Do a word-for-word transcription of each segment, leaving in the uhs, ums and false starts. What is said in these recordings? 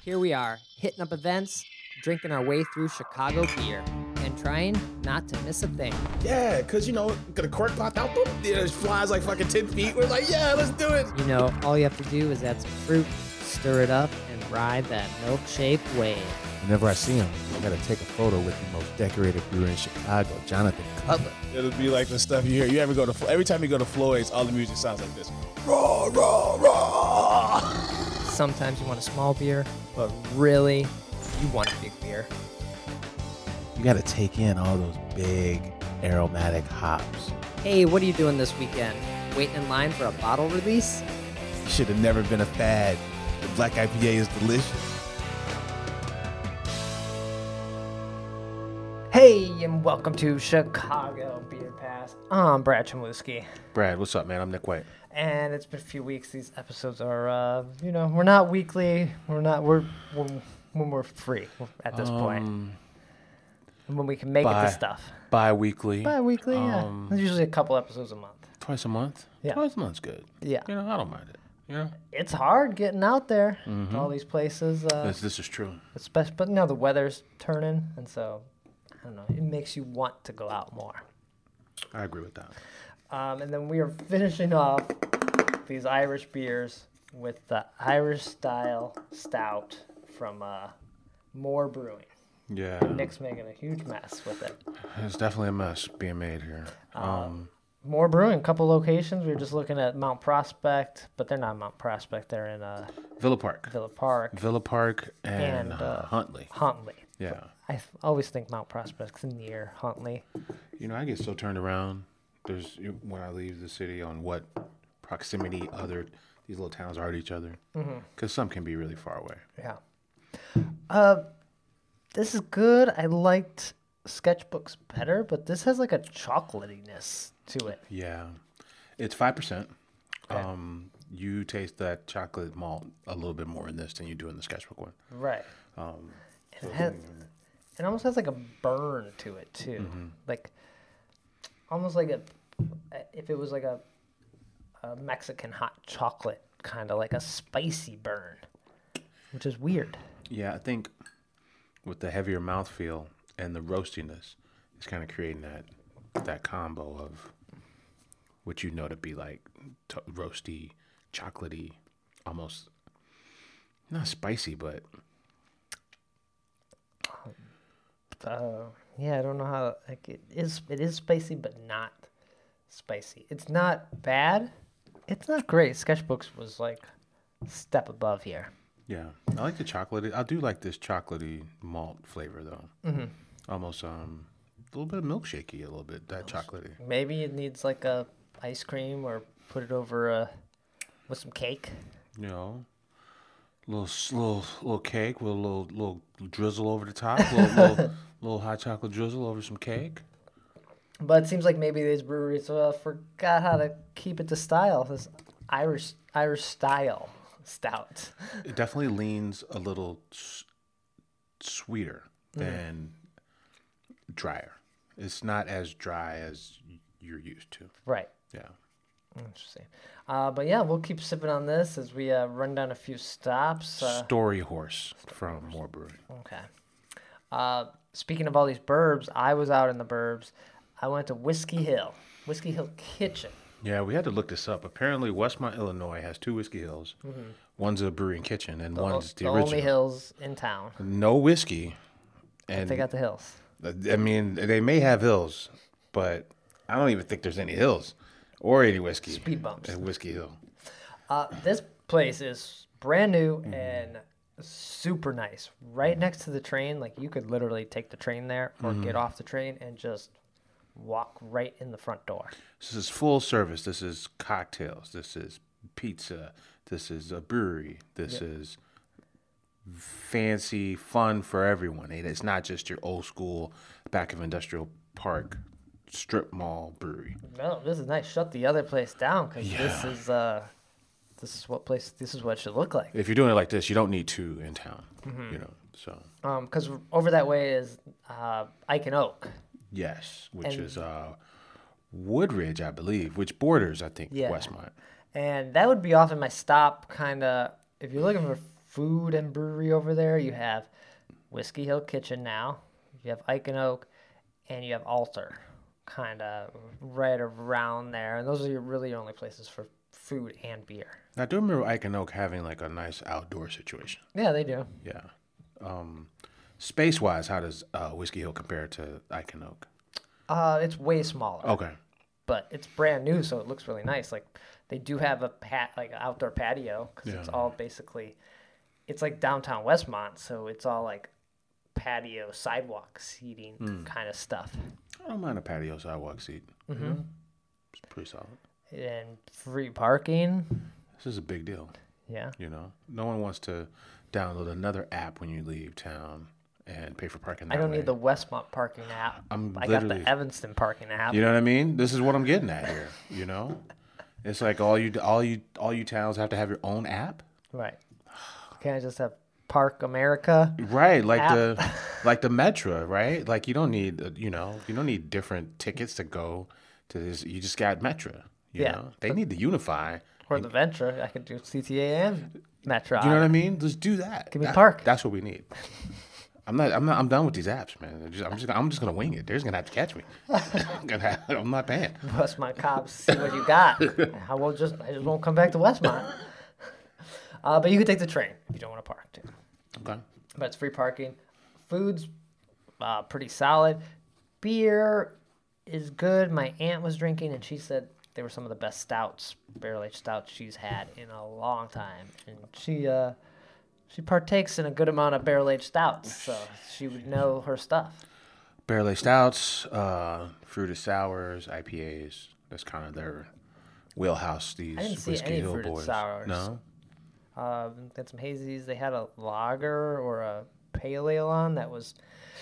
Here we are, hitting up events, drinking our way through Chicago beer, and trying not to miss a thing. Yeah, because, you know, got a cork popped out, boom, it flies like fucking ten feet. We're like, yeah, let's do it. You know, all you have to do is add some fruit, stir it up, and ride that milkshake wave. Whenever I see him, I gotta take a photo with the most decorated brewer in Chicago, Jonathan Cutler. It'll be like the stuff you hear. You ever go to, every time you go to Floyd's, all the music sounds like this. Raw, raw, raw. Sometimes you want a small beer, but really, you want a big beer. You gotta take in all those big aromatic hops. Hey, what are you doing this weekend? Waiting in line for a bottle release? You should have never been a fad. The black I P A is delicious. Hey, and welcome to Chicago Beer Pass. I'm Brad Chmielewski. Brad, what's up, man? I'm Nick White. And it's been a few weeks. These episodes are, uh, you know, we're not weekly. We're not, we're, we're when we're free at this um, point. When we can make bi- it to stuff. Bi-weekly. Bi-weekly, yeah. Um, There's usually a couple episodes a month. Twice a month? Yeah. Twice a month's good. Yeah. You know, I don't mind it. You know? It's hard getting out there Mhm. to all these places. Uh, This, this is true. especially, but now the weather's turning, and so, I don't know, it makes you want to go out more. I agree with that. Um, and then we are finishing off these Irish beers with the Irish style stout from uh, Moore Brewing. Yeah. Nick's making a huge mess with it. It's definitely a mess being made here. Um, Moore Brewing, a couple locations. We were just looking at Mount Prospect, but they're not Mount Prospect. They're in uh, Villa Park. Villa Park, Villa Park and, And, uh, uh, Huntley. Huntley. Yeah. I th- always think Mount Prospect's near Huntley. You know, I get so turned around. There's when I leave the city on what proximity other these little towns are to each other, because some can be really far away. Yeah. Uh, this is good. I liked Sketchbooks better, but this has like a chocolatiness to it. Yeah, it's five percent. Okay. Um, you taste that chocolate malt a little bit more in this than you do in the Sketchbook one. Right. Um, It has, it almost has like a burn to it too, like almost like a if it was like a, a Mexican hot chocolate, kind of like a spicy burn, which is weird. yeah, I think with the heavier mouthfeel and the roastiness, it's kind of creating that that combo of what you know to be like to- roasty, chocolatey, almost not spicy, but Uh, yeah, I don't know how. Like it is, it is spicy, but not spicy. It's not bad. It's not great. Sketchbooks was like a step above here. yeah, I like the chocolatey. I do like this chocolatey malt flavor though. Mm-hmm. Almost um a little bit of milkshakey, a little bit that chocolatey. Maybe it needs like a ice cream or put it over a with some cake. You know, little s- little little cake with a little little drizzle over the top, little little, little hot chocolate drizzle over some cake. But it seems like maybe these breweries uh, forgot how to keep it to style. This Irish Irish style stout. It definitely leans a little s- sweeter than drier. It's not as dry as y- you're used to. Right. Yeah. Interesting. Uh, but yeah, we'll keep sipping on this as we uh, run down a few stops. Uh, Story Horse from Moore Brewing. okay. Uh, speaking of all these burbs, I was out in the burbs. I went to Whiskey Hill, Whiskey Hill Kitchen. Yeah, we had to look this up. Apparently, Westmont, Illinois has two Whiskey Hills. One's a brewing kitchen, and The, one's the, the original. only hills in town. No whiskey. And They got the hills. I mean, they may have hills, but I don't even think there's any hills or any whiskey. Speed bumps. At Whiskey Hill. Uh, this place is brand new and super nice. Right next to the train, like you could literally take the train there or get off the train and just walk right in the front door. This is full service. This is cocktails. This is pizza. This is a brewery. This is fancy fun for everyone. It- It's not just your old school back of Industrial Park strip mall brewery. No, this is nice. Shut the other place down because this Yeah. is uh, this is what place. This is what it should look like. If you're doing it like this, you don't need two in town. You know, so Um, because over that way is uh, Ike and Oak. yes, which And- is uh, Woodridge, I believe, which borders, I think, Yeah. Westmont. And that would be often my stop, kind of, if you're looking for food and brewery over there. You have Whiskey Hill Kitchen now. You have Ike and Oak, and you have Alter, kind of right around there. And those are your, really your only places for food and beer. I do remember Ike and Oak having like a nice outdoor situation. Yeah, they do. Yeah. Um, space wise, how does uh, Whiskey Hill compare to Ike and Oak? Uh, it's way smaller. Okay. But it's brand new, so it looks really nice. Like they do have a pat, like an outdoor patio, because Yeah. it's all basically, it's like downtown Westmont, so it's all like patio, sidewalk seating Mm. kind of stuff, I don't mind a patio sidewalk seat. Mhm. It's pretty solid. and free parking. This is a big deal. Yeah, You know, no one wants to download another app when you leave town and pay for parking. I that don't way. need the Westmont parking app. I'm I got the literally- Evanston parking app. You know what I mean? This is what I'm getting at here. You know, it's like all you all you all you towns have to have your own app, Right? Can't I just have Park America? right? Like App. the like the Metro, right? Like you don't need uh, you know you don't need different tickets to go to this. You just got Metro. You Yeah, know, they need to unify. Or the Venture? I could do C T A and Metro. You know what I mean? Let's do that. Give me That- Park. That's what we need. I'm not. I'm not. I'm done with these apps, man. I'm just. I'm just. I'm just gonna wing it. They're just gonna have to catch me. I'm, gonna have, I'm not paying. Westmont cops, see what you got. I will just, I just won't come back to Westmont. Uh, but you can take the train if you don't want to park too. Okay. But it's free parking. Food's uh, pretty solid. Beer is good. My aunt was drinking, and she said they were some of the best stouts, barrel aged stouts she's had in a long time. And she uh, she partakes in a good amount of barrel aged stouts, so she would know her stuff. Barrel aged stouts, uh, fruited sours, I P As. That's kind of their wheelhouse. These I didn't see Whiskey any Hill fruited boys. sours. No. Uh, had some hazies. They had a lager or a pale ale on that was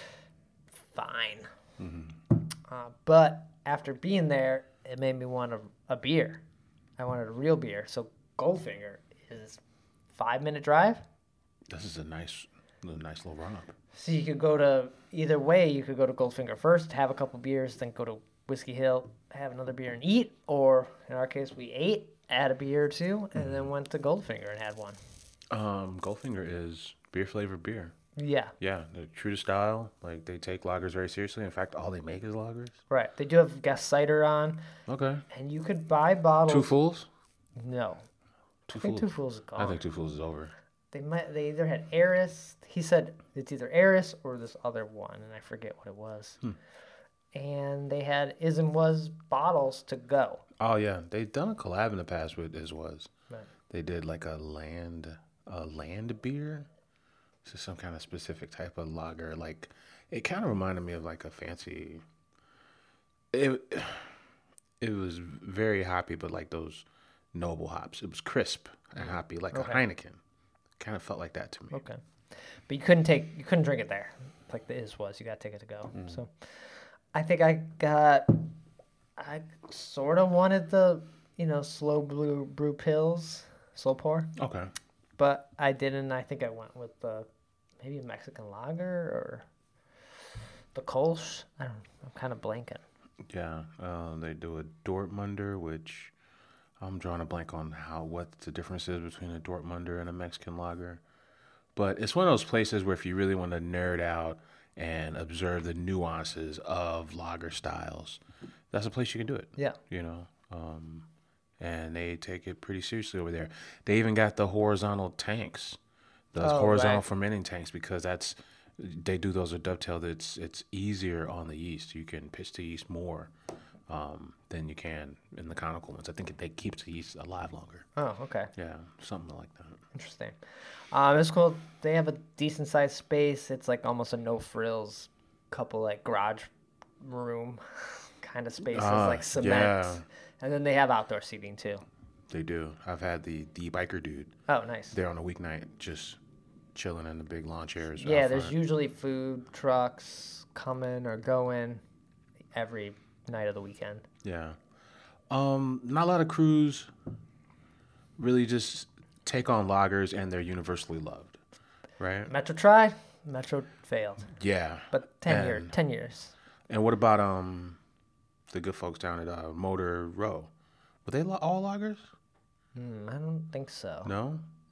fine. Uh, but after being there, it made me want a, a beer. I wanted a real beer. So Goldfinger is five minute drive. This is a nice, a nice little run up. So you could go to either way. You could go to Goldfinger first, have a couple beers, then go to Whiskey Hill, have another beer and eat. Or in our case, we ate, had a beer or two, and then went to Goldfinger and had one. Um, Goldfinger is beer flavored beer. Yeah. Yeah, they're true to style. Like they take lagers very seriously. In fact, all they make is lagers. Right. They do have guest cider on, Okay. and you could buy bottles. Two fools. No. Two I think fools. Two Fools is gone. I think two fools is over. They might. They either had Eris. He said it's either Eris or this other one, and I forget what it was. Hmm. And they had is and was bottles to go. Oh yeah, they've done a collab in the past with Is Was. Right. They did like a land, a land beer. This is some kind of specific type of lager. Like it kind of reminded me of like a fancy. It it was very hoppy, but like those noble hops. It was crisp and hoppy, like Okay. a Heineken. Kind of felt like that to me. Okay. But you couldn't take. You couldn't drink it there, like the is was. You got to take it to go. Mm. So, I think I got. I sort of wanted the you know slow brew brew pills, slow pour. Okay. But I didn't. I think I went with the maybe a Mexican lager or the Kolsch. I don't. I'm kind of blanking. Yeah, uh, they do a Dortmunder, which I'm drawing a blank on how what the difference is between a Dortmunder and a Mexican lager. But it's one of those places where if you really want to nerd out and observe the nuances of lager styles, that's a place you can do it. Yeah. You know, um, and they take it pretty seriously over there. They even got the horizontal tanks, those Oh, horizontal right. fermenting tanks, because that's they do those at Dovetail. That it's it's easier on the yeast. You can pitch the yeast more um, than you can in the conical ones. I think they keep the yeast alive longer. Oh, okay. Yeah, something like that. Interesting. Um, it's cool. They have a decent sized space. It's like almost a no frills, couple like garage room kind of spaces, Ah, like cement. yeah. And then they have outdoor seating too. They do. I've had the the biker dude Oh, nice. there on a weeknight, just chilling in the big lawn chairs. Yeah, out there's front. usually food trucks coming or going every night of the weekend. Yeah. Um, not a lot of crews really just take on lagers, and they're universally loved, right? Metro tried, Metro failed. Yeah. But ten And- years, ten years. And what about um the good folks down at uh, Motor Row? Were they lo- all lagers? Hmm, I don't think so. No.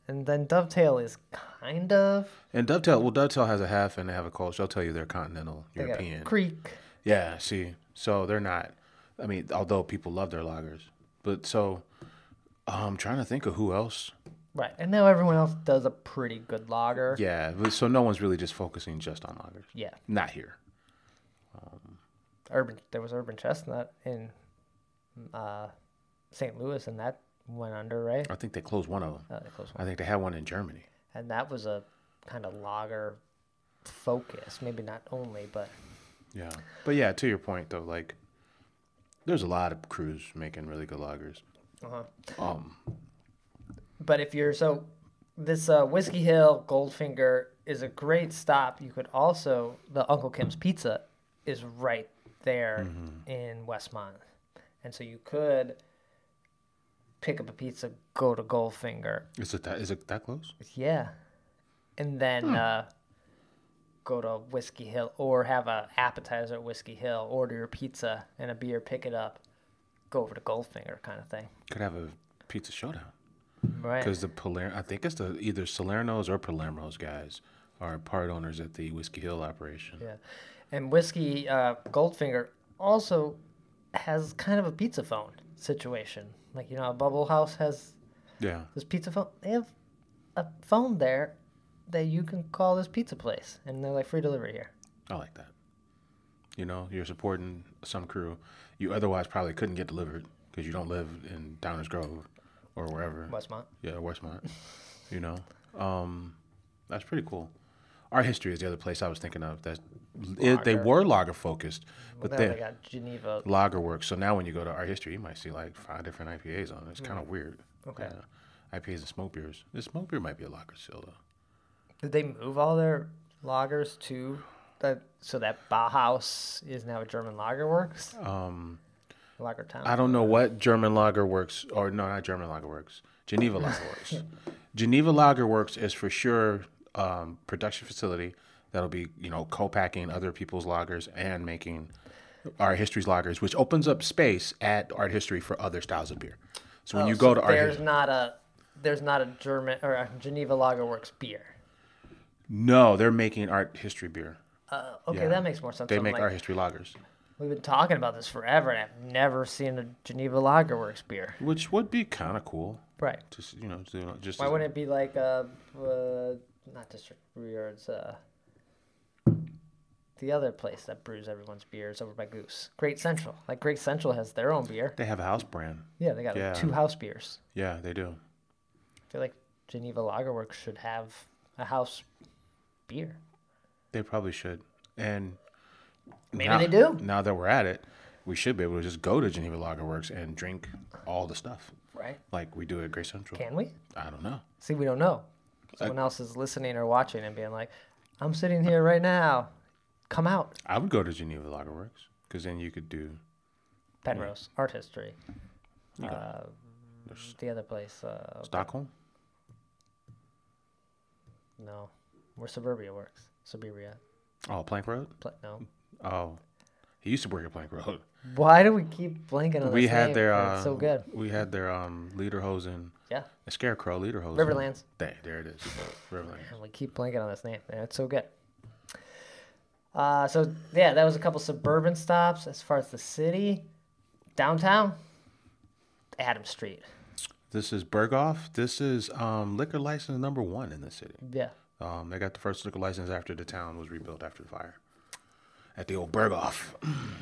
And then Dovetail is kind of And Dovetail, well, Dovetail has a half and they have a cold. They'll tell you they're continental they got a European. creek. Yeah, see, so they're not. I mean, although people love their lagers, but so I'm trying to think of who else. Right. And now everyone else does a pretty good lager. Yeah, but so no one's really just focusing just on lagers. Yeah. Not here. Urban there was Urban Chestnut in uh, Saint Louis, and that went under, right? I think they closed one of them. Uh, they closed one. I think they had one in Germany. And that was a kind of lager focus, maybe not only, but Yeah, but yeah, to your point though, like there's a lot of crews making really good lagers. uh-huh. Um, But if you're so, this uh, Whiskey Hill Goldfinger is a great stop. You could also the Uncle Kim's Pizza is right there in Westmont, and so you could pick up a pizza, go to Goldfinger, is it that? Is it that close? yeah, and then uh, go to Whiskey Hill or have a appetizer at Whiskey Hill, order your pizza and a beer, pick it up, go over to Goldfinger kind of thing, Could have a pizza showdown. right? Because the Paler, I think it's the either Salerno's or Palermo's guys are part owners at the Whiskey Hill operation. Yeah, and Whiskey uh, Goldfinger also has kind of a pizza phone situation. Like, you know, a Bubble House has Yeah. this pizza phone. They have a phone there that you can call this pizza place, and they're like free delivery here. I like that. You know, you're supporting some crew you otherwise probably couldn't get delivered because you don't live in Downers Grove or wherever. Westmont. Yeah, Westmont. You know, um, that's pretty cool. Art History is the other place I was thinking of. That it, they Lager. were lager focused, Well, but now they they got Geneva. lager works. So now when you go to Art History, you might see like five different I P As on it. It's kind of weird. Okay. Yeah. I P As and smoke beers. The smoke beer might be a lager still though. Did they move all their lagers to that? So that Bauhaus is now a German Lager Works. Um, Lager Town. I don't know what German Lager Works, or no, not German Lager Works. Geneva Lager Works. Geneva Lager Works is for sure um, production facility that'll be, you know, co-packing other people's lagers and making Art History's lagers, which opens up space at Art History for other styles of beer. So when Oh, you go so to Art there's History, not a there's not a German or a Geneva Lager Works beer. no, they're making Art History beer. Uh, okay, Yeah. that makes more sense. They I'm make like, Art History lagers, we've been talking about this forever, and I've never seen a Geneva Lager Works beer. which would be kind of cool. Right. Just you know, just, just Why wouldn't it be like uh, uh not District Brewer's, uh, the other place that brews everyone's beers over by Goose, Great Central. Like Great Central has their own beer. they have a house brand. Yeah, they got Yeah. like, two house beers. Yeah, they do. I feel like Geneva Lager Works should have a house beer. They probably should. And Maybe now, they do. Now that we're at it, we should be able to just go to Geneva Lager Works and drink all the stuff Right? like we do at Great Central. Can we? I don't know. See, we don't know. Someone else is listening or watching and being like, I'm sitting here right now. Come out. I would go to Geneva Lager Works because then you could do. Penrose, Art History. You go. Uh, the other place. Uh, Stockholm? no. Where Suburbia works. Suburbia. Oh, Plank Road? Pl- no. Oh, he used to work at Plank Road. Why do we keep blanking on We this had name? their. It's Uh, so good. We had their um, Lederhosen. Yeah. A Scarecrow Lederhosen. Riverlands. There, there it is. Riverlands. And we keep blanking on this name. Yeah, it's so good. Uh, so, yeah, that was a couple suburban stops. As far as the city, downtown, Adam Street. This is Berghoff. This is um, liquor license number one in the city. Yeah. Um, they got the first liquor license after the town was rebuilt after the fire. At the old Berghoff.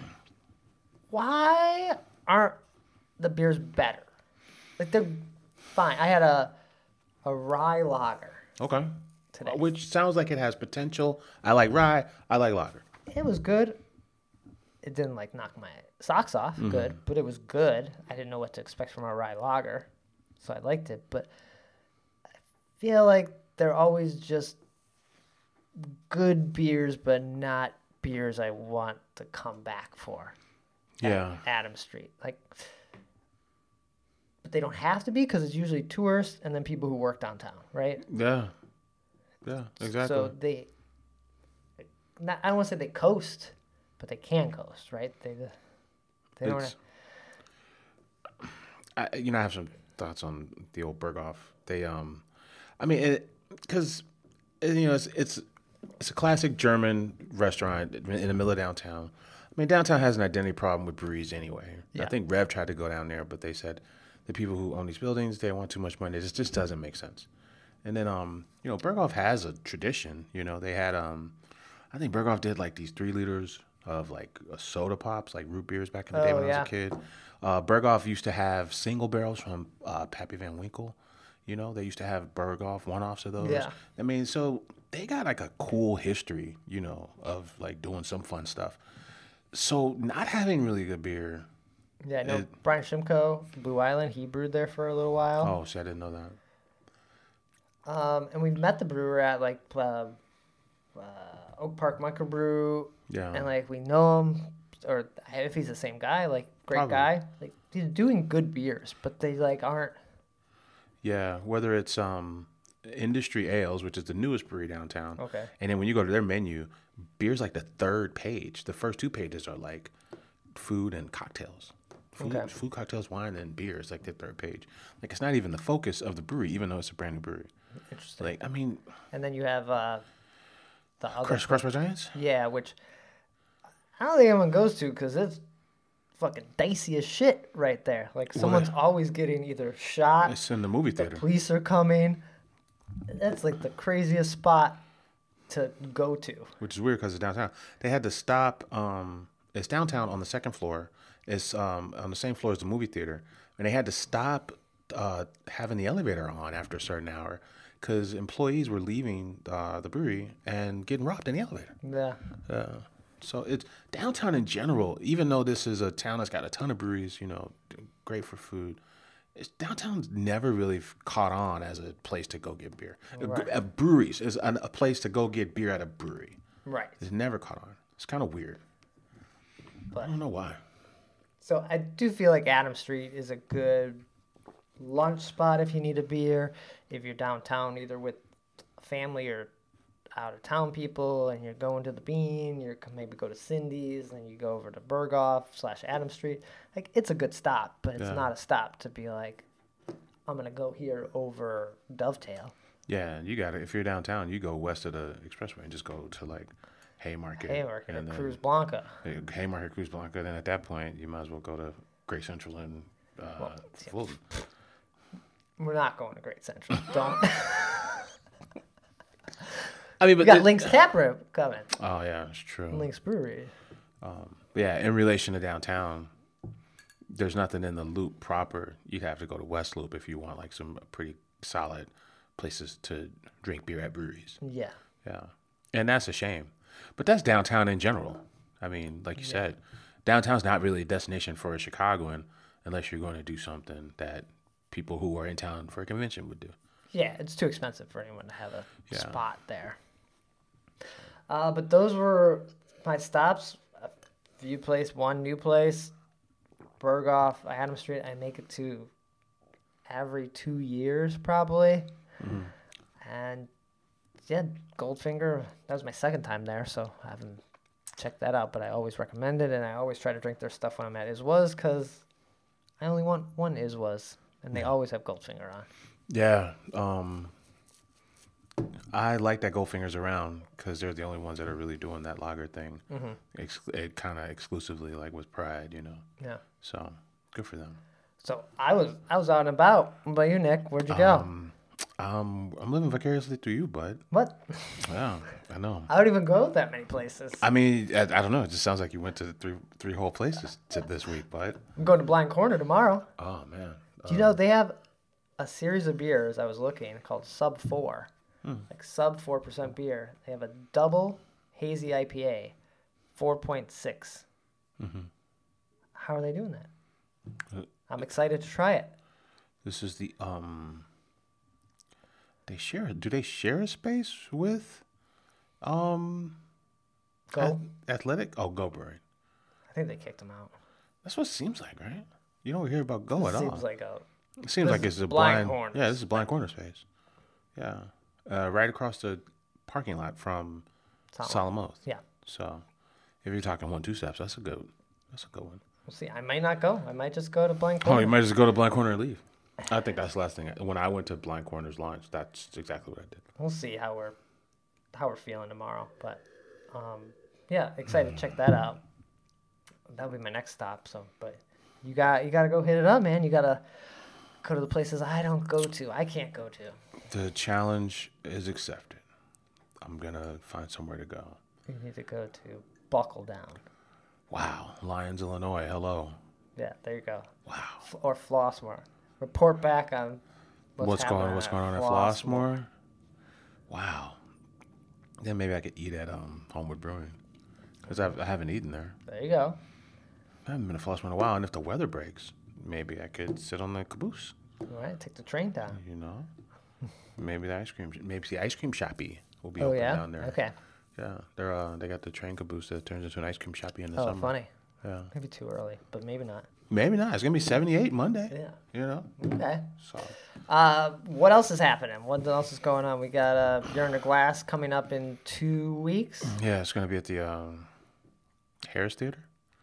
Why aren't the beers better? Like, they're fine. I had a a rye lager. Okay. Today. Which sounds like it has potential. I like rye. I like lager. It was good. It didn't, like, knock my socks off. Mm-hmm. Good. But it was good. I didn't know what to expect from a rye lager. So I liked it. But I feel like they're always just good beers, but not beers I want to come back for. at Yeah. Adam Street. Like, but they don't have to be because it's usually tourists and then people who work downtown, right? Yeah. Yeah, exactly. So they, not, I don't want to say they coast, but they can coast, right? They, they don't. It's- I, you know, I have some thoughts on the old Berghoff. They, um, I mean, because you know, it's it's it's a classic German restaurant in the middle of downtown. I mean, downtown has an identity problem with breweries anyway. Yeah. I think Rev tried to go down there, but they said the people who own these buildings, they want too much money. It just, just doesn't make sense. And then, um, you know, Berghoff has a tradition. You know, they had, um, I think Berghoff did like these three liters of like uh, soda pops, like root beers back in the day Oh, when I yeah. was a kid. Uh, Berghoff used to have single barrels from uh, Pappy Van Winkle. You know, they used to have Berghoff one-offs of those. Yeah. I mean, so they got like a cool history, you know, of like doing some fun stuff. So not having really good beer. Yeah, no, It- Brian Shimko, Blue Island, he brewed there for a little while. Oh, see, I didn't know that. Um, and we met the brewer at like uh, uh, Oak Park Microbrew, Yeah. and like we know him, or if he's the same guy, like great Probably. guy. Like he's doing good beers, but they like aren't. Yeah, whether it's um, Industry Ales, which is the newest brewery downtown. Okay. And then when you go to their menu, beer's like the third page. The first two pages are like food and cocktails. Food, Okay. food, cocktails, wine, and beer is like the third page. Like it's not even the focus of the brewery, even though it's a brand new brewery. Interesting. Like, I mean, And then you have uh, the other. Crush, Crush by Giants? Yeah, which I don't think anyone goes to because it's fucking dicey as shit right there. Like someone's always getting either shot, It's in the movie the theater. police are coming. That's like the craziest spot to go to. Which is weird because it's downtown. They had to stop. Um, it's downtown on the second floor. It's um, on the same floor as the movie theater, and they had to stop uh, having the elevator on after a certain hour because employees were leaving uh, the brewery and getting robbed in the elevator. Yeah. Uh, so it's downtown in general. Even though this is a town that's got a ton of breweries, you know, great for food. It's, downtown's never really f- caught on as a place to go get beer. A gr- Right. A breweries is an, a place to go get beer at a brewery. Right. It's never caught on. It's kind of weird. I But don't know why. so I do feel like Adam Street is a good lunch spot if you need a beer. If you're downtown, either with family or out of town people, and you're going to the Bean, you maybe go to Cindy's, then you go over to Berghoff slash Adam Street. Like it's a good stop, but it's Yeah. not a stop to be like, I'm gonna go here over Dovetail. Yeah, you got it. If you're downtown, you go west of the expressway and just go to like Haymarket. Haymarket or and then- Cruz Blanca. Haymarket, Cruz Blanca. Then at that point, you might as well go to Great Central and uh, Well, yeah. Fulton. We're not going to Great Central. Don't. I mean, We but got it- Link's Taproom coming. Oh yeah, it's true. Link's Brewery. Um, yeah, in relation to downtown, there's nothing in the Loop proper. You'd have to go to West Loop if you want like some pretty solid places to drink beer at breweries. Yeah. Yeah, and that's a shame. But that's downtown in general. I mean, like you said, downtown's not really a destination for a Chicagoan unless you're going to do something that people who are in town for a convention would do. Yeah, it's too expensive for anyone to have a Yeah. spot there. Uh, but those were my stops. A View Place, one new place, Berghoff, Adam Street. I make it to every two years probably. Mm-hmm. And yeah, Goldfinger, that was my second time there, so I haven't checked that out, but I always recommend it, and I always try to drink their stuff when I'm at Iswas because I only want one Iswas, and they always have Goldfinger on. Yeah, um, I like that Goldfinger's around because they're the only ones that are really doing that lager thing. Mm-hmm. Ex- it kind of exclusively, like with Pride, you know. Yeah. So good for them. So I was I was out and about. What about you, Nick? Where'd you go? Um, um, I'm living vicariously through you, bud. What? Yeah, I know. I don't even go that many places. I mean, I, I don't know. It just sounds like you went to three three whole places to this week, bud. I'm going to Blind Corner tomorrow. Oh man. Do you know they have a series of beers I was looking called Sub Four, like sub four percent beer. They have a double hazy I P A, four point six. Mm-hmm. How are they doing that? Uh, I'm excited to try it. This is the um. They share. Do they share a space with, um, Go. Ath- Athletic? Oh, Go Brewery. I think they kicked them out. That's what it seems like, right? You don't hear about Go at all. Seems like a It seems this like is it's a Blind blind. Corner. Yeah, this is a blind corner space. Yeah, uh, right across the parking lot from Solemn. Solemn Oath. Yeah. So, if you're talking one two steps, that's a good. That's a good one. We'll see. I might not go. I might just go to Blind Corner. Oh, you might just go to blind corner and leave. I think that's the last thing. When I went to Blind Corner's launch, that's exactly what I did. We'll see how we're how we're feeling tomorrow. But um, yeah, excited to check that out. That'll be my next stop. So, but you got you got to go hit it up, man. You got to go to the places I don't go to. I can't go to. The challenge is accepted. I'm gonna find somewhere to go. You need to go to Buckle Down. Wow, Lyons, Illinois. Hello. Yeah, there you go. Wow. F- or Flossmoor. Report back on what's, What's happening going What's at going on at Flossmoor. Flossmoor? Wow. Then maybe I could eat at um Homewood Brewing because I haven't eaten there. There you go. I haven't been to Flossmoor in a while, and if the weather breaks, maybe I could sit on the caboose. All right, take the train down. You know, maybe the ice cream, maybe the ice cream shoppy will be Oh open yeah. down there. Okay. Yeah, they're uh they got the train caboose that turns into an ice cream shoppy in the Oh, summer. funny. Yeah, Maybe too early, but maybe not. maybe not. It's gonna be seventy-eight Monday. Yeah. You know, Okay. so Uh, what else is happening? What else is going on? We got uh, Yearn to Glass coming up in two weeks. yeah, it's gonna be at the um, Harris Theater.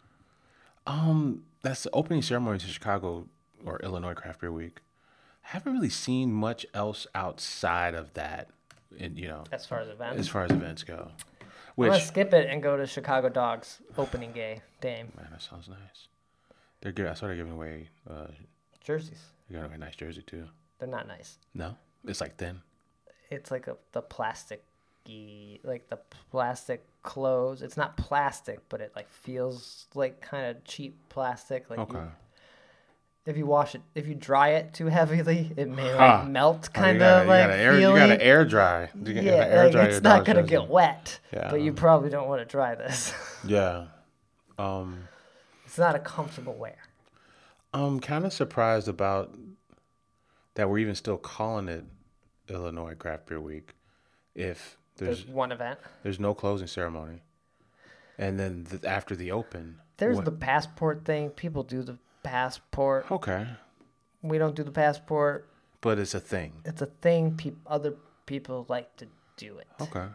Um, that's the opening ceremony to Chicago or Illinois Craft Beer Week. I haven't really seen much else outside of that, in, you know, As far as events, as far as events go. I'm Which, gonna skip it and go to Chicago Dogs opening day. Dame man, that sounds nice. They're good. I saw they're giving away, uh, jerseys. they're giving away a nice jersey too. They're not nice. No, it's like thin. It's like a, the plastic, like the plastic clothes. It's not plastic, but it like feels like kind of cheap plastic. Like Okay. you, if you wash it, if you dry it too heavily, it may like Huh. melt, Oh, you kind gotta- of like you gotta air, you feely. gotta air dry. You gotta Yeah, air like, dry it's your not dog's gonna jersey. get wet, Yeah. but you probably don't want to dry this. Yeah. Um, It's not a comfortable wear. I'm kind of surprised about that we're even still calling it Illinois Craft Beer Week if there's There's one event. there's no closing ceremony, and then the, after the open, There's what- the passport thing. People do the passport. okay, We don't do the passport. but it's a thing. It's a thing. Peop other people like to do it. Okay,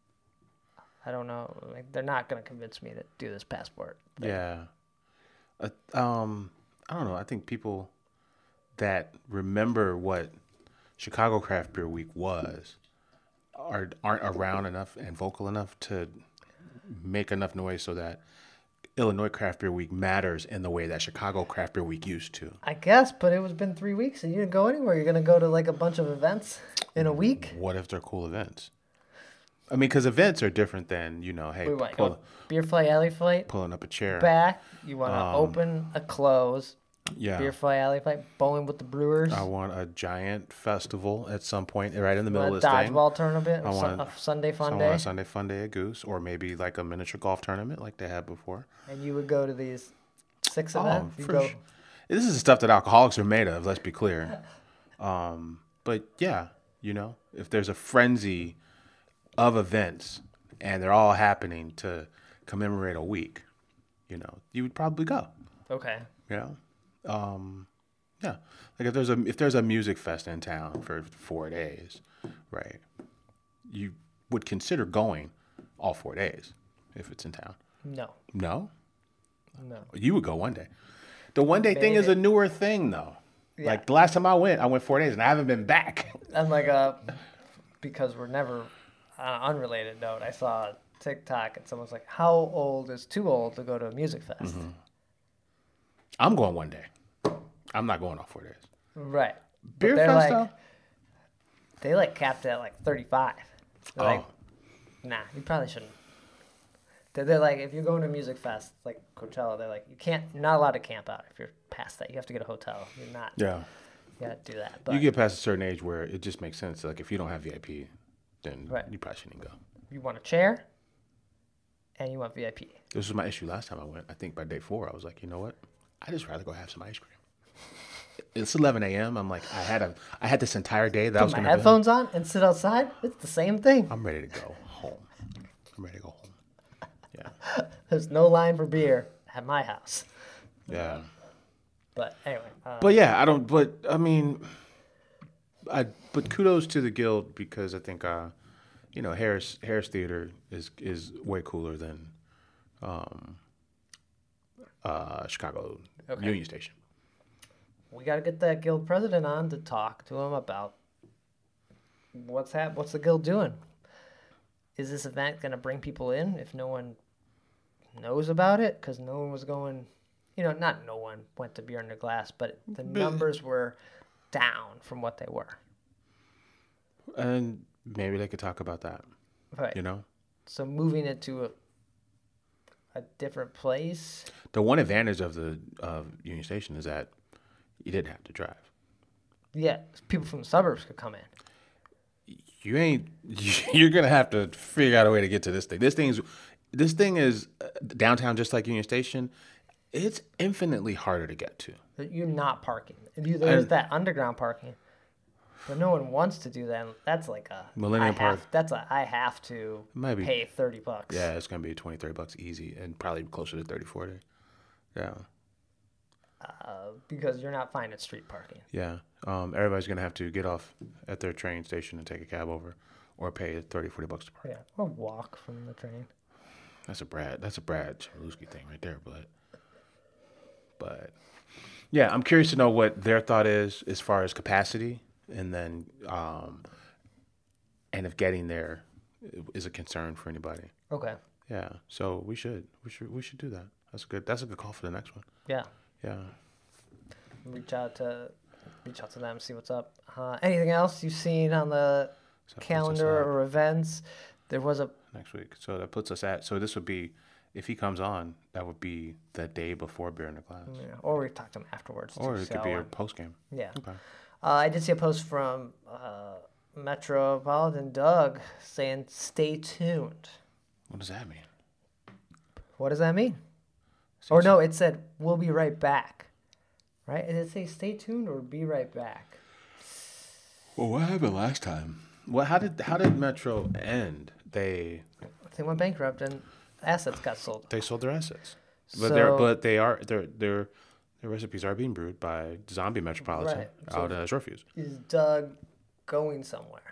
I don't know. Like, they're not gonna convince me to do this passport thing. yeah. Uh, um, I don't know. I think people that remember what Chicago Craft Beer Week was are aren't around enough and vocal enough to make enough noise so that Illinois Craft Beer Week matters in the way that Chicago Craft Beer Week used to. I guess, but it was been three weeks and you didn't go anywhere. You're gonna go to like a bunch of events in a week. What if they're cool events? I mean, because events are different than, you know, hey, We want pull, go beer fight, alley fight, pulling up a chair. back. You want to Um, open, a close, Yeah. beer fight, alley fight, bowling with the Brewers, I want a giant festival at some point right in the a middle of this thing. dodgeball tournament, I a, want- a Sunday So fun I want day, a Sunday fun day at Goose, or maybe like a miniature golf tournament like they had before. and you would go to these six Oh, events. You for go, sure. This is the stuff that alcoholics are made of, let's be clear. Um, but yeah, you know, if there's a frenzy of events and they're all happening to commemorate a week, you know, you would probably go. okay, You know, um, yeah. Like if there's a if there's a music fest in town for four days, right? You would consider going all four days if it's in town. no, No, no. you would go one day. The one day thing is a newer thing, though. Yeah. Like the last time I went, I went four days and I haven't been back. And like uh, because we're never on an unrelated note, I saw a TikTok and someone's like, "How old is too old to go to a music fest?" Mm-hmm. I'm going one day. I'm not going all four days. Right. But Beer they're fest, like, though? they like capped it at like thirty-five. They're like, Oh. nah, you probably shouldn't. They're, they're like, if you're going to a music fest like Coachella, they're like, you can't, you're not allowed to camp out if you're past that. You have to get a hotel. You're not. Yeah. You gotta do that. But You get past a certain age where it just makes sense. Like if you don't have V I P, then Right. you probably shouldn't go. you want a chair, and you want V I P. This was my issue last time I went. I think by day four, I was like, you know what? I just rather go have some ice cream. It's eleven a.m. I'm like, I had a, I had this entire day that I was Put my gonna. headphones on and sit outside. It's the same thing. I'm ready to go home. I'm ready to go home. Yeah, There's no line for beer at my house. yeah. But anyway, uh, But yeah, I don't. But I mean, I. But kudos to the guild because I think, uh, you know, Harris Harris Theater is is way cooler than, um, uh, Chicago Okay. Union Station. we got to get that guild president on to talk to him about what's hap- What's the guild doing? Is this event going to bring people in if no one knows about it? Because no one was going, you know, not no one went to Beer Under Glass, but the But- numbers were down from what they were. And maybe they could talk about that. Right. You know, So moving it to a, a different place. the one advantage of the of Union Station is that you didn't have to drive. Yeah, people from the suburbs could come in. You ain't. You're gonna have to figure out a way to get to this thing. This thing's. This thing is uh, downtown, just like Union Station. It's infinitely harder to get to. You're not parking. You, there's And- that underground parking, but no one wants to do that. That's like a Millennium I Park. Have, that's a I have to Might be- pay thirty bucks. Yeah, it's gonna be twenty, thirty bucks easy, and probably closer to thirty, forty. Yeah, Uh, because you're not finding street parking. yeah. Um, everybody's gonna have to get off at their train station and take a cab over, or pay thirty, forty bucks to park. Yeah, or walk from the train. That's a Brad. That's a Brad Chmielewski thing right there. But, but, yeah, I'm curious to know what their thought is as far as capacity, and then, um, and if getting there is a concern for anybody. Okay. Yeah. So we should, we should, we should do that. That's good. That's a good call for the next one. Yeah. Yeah. Reach out to reach out to them, see what's up. Uh, anything else you've seen on the So that puts us calendar at or events? There was a next week. So that puts us at. So this would be, if he comes on, that would be the day before Beer in the Glass, yeah, or we talked to them afterwards. or too, it could so, be a um, post game. yeah. Okay. Uh, I did see a post from uh, Metropolitan Doug saying, "Stay tuned." What does that mean? What does that mean? Or no, it said, "We'll be right back." Right? Did it say "Stay tuned" or "Be right back"? Well, what happened last time? Well, how did how did Metro end? They They went bankrupt and assets got sold. they sold their assets, but they're So- but they are their their their recipes are being brewed by Zombie Metropolitan Right. So- out of Shorefuse. Is Doug going somewhere?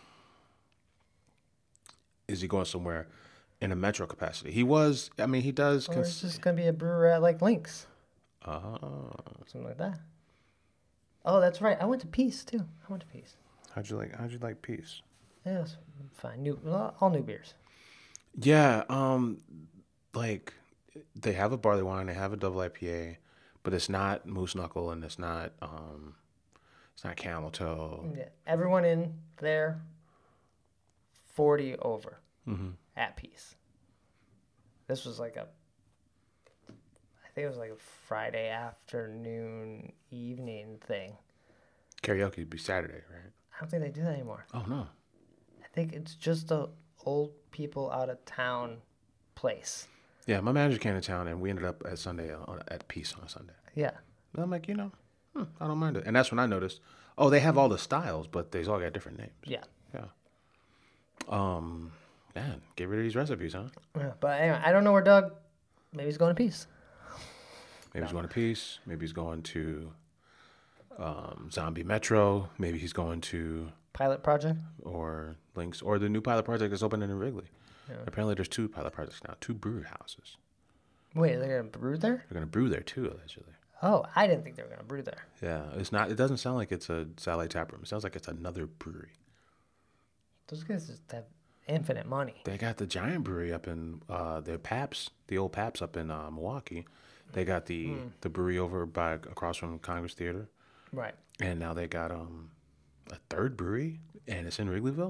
Is he going somewhere in a Metro capacity? He was. I mean, he does. Or Cons- is this going to be a brewer at like Lynx? oh, Something like that. Oh, that's right. I went to Peace too. I went to Peace. how'd you like how'd you like Peace? Yeah, it was fine. New, all new beers. Yeah, um, like they have a barley wine, they have a double I P A, but it's not moose knuckle and it's not um, it's not camel toe. Yeah, everyone in there, forty over Mm-hmm. at Peace. This was like a, I think it was like a Friday afternoon, evening thing. Karaoke would be Saturday, right? I don't think they do that anymore. Oh no. I think it's just a old people out of town place. Yeah, my manager came to town and we ended up at Sunday on, at Peace on a Sunday. Yeah. And I'm like, you know, hmm, I don't mind it. And that's when I noticed, oh, they have all the styles, but they all got different names. Yeah. Yeah. Um, man, get rid of these recipes, huh? Yeah, but anyway, I don't know where Doug. Maybe he's going to Peace. Maybe he's going to Peace. Maybe he's going to um, Zombie Metro. Maybe he's going to Pilot project. or Links or the new pilot project that's opening in Wrigley. Yeah. Apparently, there's two pilot projects now, two brew houses. Wait, they're gonna brew there? They're going to brew there too, allegedly. Oh, I didn't think they were gonna brew there. Yeah, it's not. It doesn't sound like it's a satellite tap room. It sounds like it's another brewery. Those guys just have infinite money. They got the giant brewery up in uh, the Paps, the old Paps up in uh, Milwaukee. They got the Hmm. the brewery over by across from Congress Theater, Right. and now they got um a third brewery, and it's in Wrigleyville.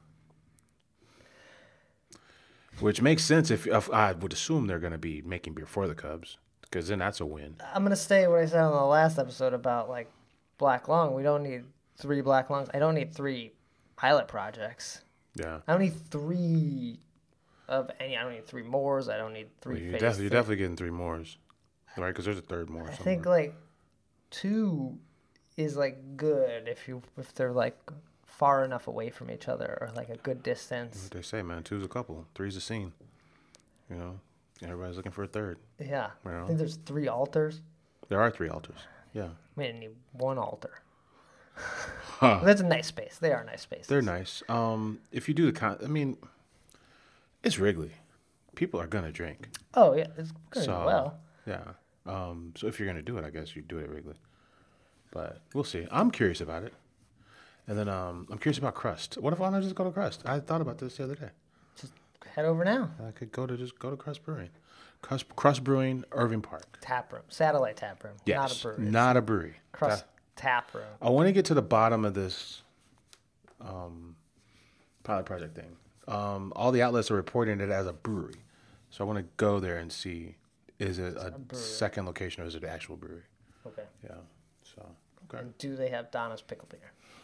Which makes sense if, if I would assume they're going to be making beer for the Cubs, because then that's a win. I'm gonna stay what I said on the last episode about like Black Lung. We don't need three Black Lungs. I don't need three pilot projects. Yeah, I don't need three of any. I don't need three Moors. I don't need well, three. you're, phase def- you're three. definitely getting three mores, right? Because there's a third more. I Somewhere. think like two is like good if you if they're like far enough away from each other or like a good distance. What they say, man, two's a couple, three's a scene. You know, everybody's looking for a third. Yeah. Well. I think there's three altars. There are three altars. Yeah, We didn't need one altar. Huh. That's a nice space. They are nice spaces. They're nice. Um, if you do the con, I mean, it's Wrigley. People are gonna drink. Oh yeah, it's good So well. yeah. Um, so if you're gonna do it, I guess you do it at Wrigley. But we'll see. I'm curious about it. And then um, I'm curious about Crust. What if I don't just go to Crust? I thought about this the other day. Just head over now. I could go to just go to Crust Brewing. Crust, Crust Brewing, Irving Park. Tap room, satellite tap room. Yes, Not a brewery. not a brewery. Crust That- tap room. I want to get to the bottom of this um, pilot project thing. Um, all the outlets are reporting it as a brewery. So I want to go there and see, is it a, a second location or is it an actual brewery? Okay. Yeah. So, okay. And do they have Donna's pickle beer?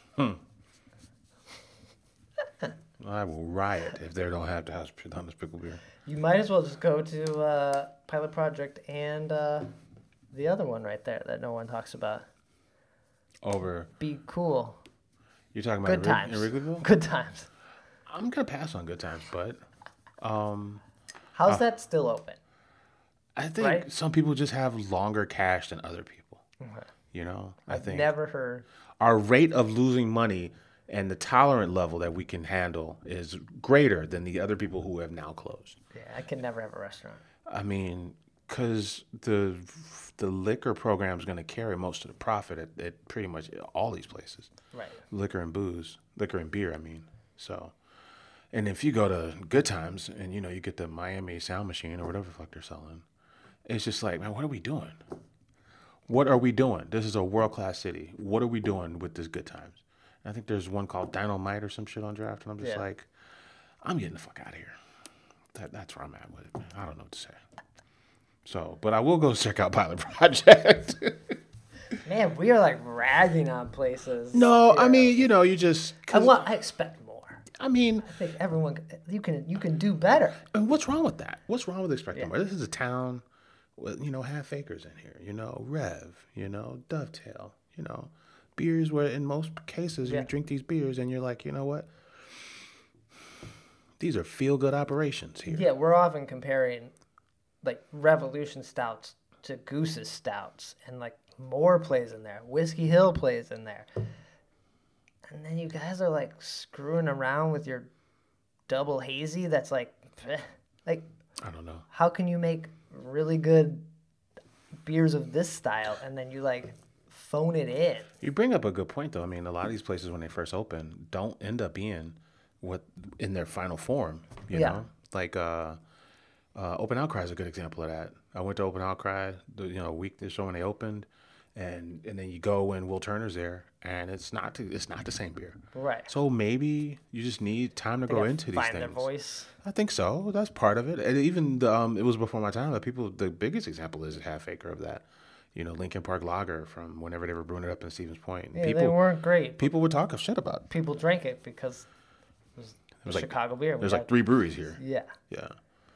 I will riot if they don't have the house Donna's pickle beer. You might as well just go to uh, Pilot Project and uh, the other one right there that no one talks about. Over. Be cool. You're talking about Good in, Rig- times. in Wrigleyville? Good times. I'm gonna pass on Good Times, but um, How's that still open? I think Right? some people just have longer cash than other people. Okay. You know, I I've think never heard. our rate of losing money and the tolerant level that we can handle is greater than the other people who have now closed. Yeah, I can never have a restaurant. I mean, because the the liquor program is going to carry most of the profit at, at pretty much all these places. Right. Liquor and booze, liquor and beer. I mean, so. And if you go to Good Times and you know you get the Miami Sound Machine or whatever the fuck they're selling, it's just like, man, what are we doing? What are we doing? This is a world class city. What are we doing with this Good Times? And I think there's one called Dynamite or some shit on draft, and I'm just Yeah. like, I'm getting the fuck out of here. That that's where I'm at with it. Man. I don't know what to say. So, but I will go check out Pilot Project. Man, we are like ragging on places. no, I here. mean, you know, you just. I 'cause- want. I expect more. I mean, I think everyone. You can. You can do better. and what's wrong with that? What's wrong with expecting Yeah. more? This is a town with, you know, half acres in here. You know, Rev, you know, Dovetail, you know, beers where in most cases Yeah. you drink these beers and you're like, you know what? These are feel good operations here. Yeah, we're often comparing like Revolution stouts to Goose's stouts, and like more plays in there. Whiskey Hill plays in there, and then you guys are like screwing around with your double hazy. That's like, eh. like I don't know. how can you make really good beers of this style and then you like phone it in? You bring up a good point, though. I mean, a lot of these places when they first open don't end up being what in their final form. You Yeah. know, like uh, uh, Open Outcry is a good example of that. I went to Open Outcry, the, you know, a week or so when they opened, and and then you go when Will Turner's there, and it's not it's not the same beer. Right. So maybe you just need time to They grow gotta into these find things. their voice. I think so. That's part of it. And even the, um, it was before my time. The people, the biggest example is Half Acre of that. You know, Lincoln Park Lager from whenever they were brewing it up in Stevens Point. And Yeah, people, they weren't great. people would talk of shit about it. People drank it because it was, It was like Chicago beer. We There's had- like three breweries here. Yeah. Yeah.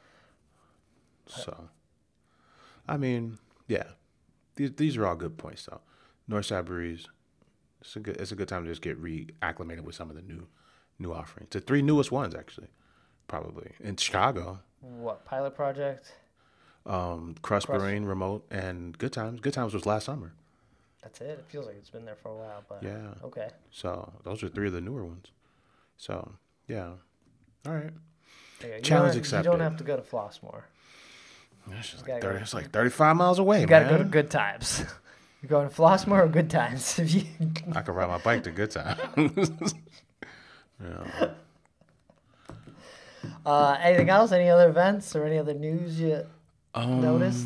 So, I mean, yeah, these these are all good points though. Northside breweries. It's a good. It's a good time to just get reacclimated with some of the new, new offerings. The three newest ones actually, probably in Chicago. What pilot project? Um, Crust, Crust. Brewing, Remote, and Good Times. Good Times was last summer. That's it. It feels like it's been there for a while, but Yeah. okay. So those are three of the newer ones. So yeah, all right. There you go. You Challenge don't- accepted. You don't have to go to Flossmoor. It's, just gotta like go. thirty, it's like thirty-five miles away, You gotta man. go to Good Times. You're going to Flossmoor or Good Times? If you I could ride my bike to Good Times. yeah. uh, anything else? Any other events or any other news you Um, noticed?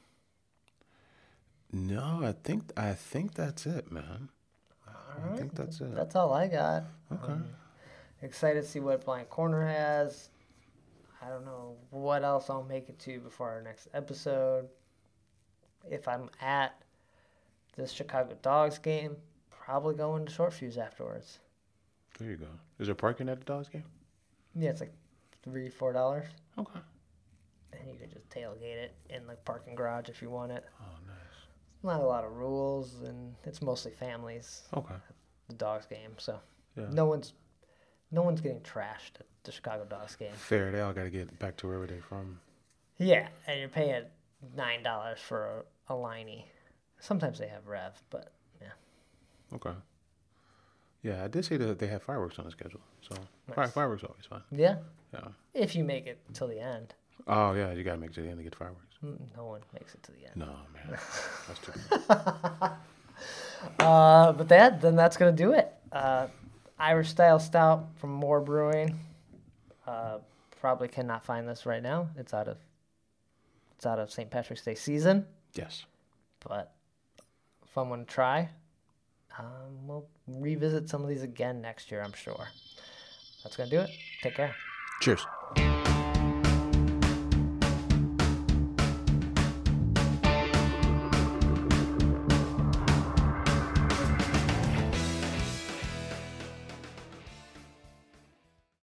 No, I think I think that's it, man. I think that's it. That's all I got. Okay. Um, excited to see what Blind Corner has. I don't know what else I'll make it to before our next episode. If I'm at this Chicago Dogs game, probably going to Short Fuse afterwards. There you go. Is there parking at the Dogs game? Yeah, it's like three, four dollars, Okay. and you can just tailgate it in the parking garage if you want it. Oh, nice. Not a lot of rules, and it's mostly families. Okay. The Dogs game, so Yeah. no one's no one's getting trashed at the Chicago Dogs game. Fair. They all got to get back to wherever they're from. Yeah, and you're paying nine dollars for a, a liney. Sometimes they have Rev, but yeah. Okay. Yeah, I did say that they have fireworks on the schedule, so Nice. fire, fireworks are always fun. Yeah, Yeah. if you make it till the end. Oh yeah, you gotta make it to the end to get fireworks. Mm, No one makes it to the end. No man, that's too. Uh, but that then that's gonna do it. Uh, Irish style stout from Moore Brewing. Uh, probably cannot find this right now. It's out of it's out of Saint Patrick's Day season. Yes. But fun one to try. Um, we'll revisit some of these again next year, I'm sure. That's gonna do it. Take care. Cheers.